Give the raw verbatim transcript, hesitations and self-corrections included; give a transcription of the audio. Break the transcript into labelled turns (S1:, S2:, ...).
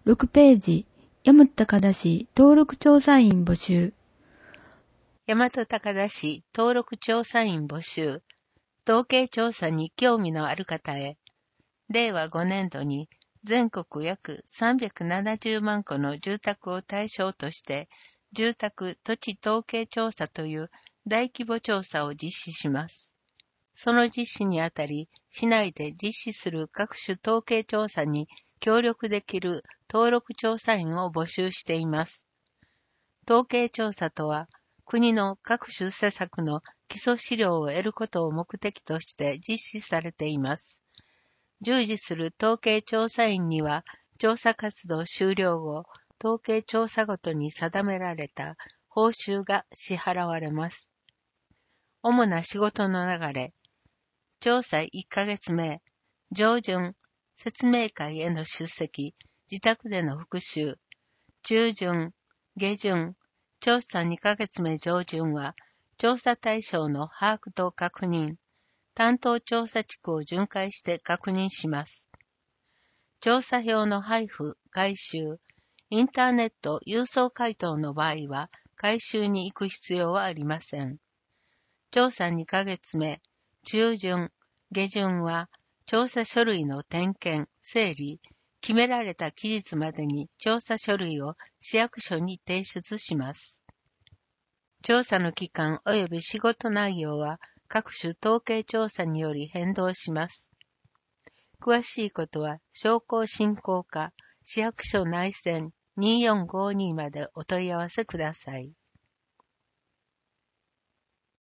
S1: ろくページ、大和高田市登録調査員募集。
S2: 大和高田市登録調査員募集。統計調査に興味のある方へ。れいわごねんどに全国約さんびゃくななじゅうまんこの住宅を対象として、住宅土地統計調査という大規模調査を実施します。その実施にあたり、市内で実施する各種統計調査に協力できる登録調査員を募集しています。統計調査とは、国の各種施策の基礎資料を得ることを目的として実施されています。従事する統計調査員には、調査活動終了後、統計調査ごとに定められた報酬が支払われます。主な仕事の流れ、調査いっかげつめ、上旬、説明会への出席、自宅での復習、中旬、下旬、調査にかげつめ上旬は、調査対象の把握と確認、担当調査地区を巡回して確認します。調査票の配布、回収、インターネット郵送回答の場合は、回収に行く必要はありません。調査にかげつめ、中旬、下旬は、調査書類の点検、整理、決められた期日までに調査書類を市役所に提出します。調査の期間及び仕事内容は各種統計調査により変動します。詳しいことは商工振興課市役所内線にーよんごにまでお問い合わせください。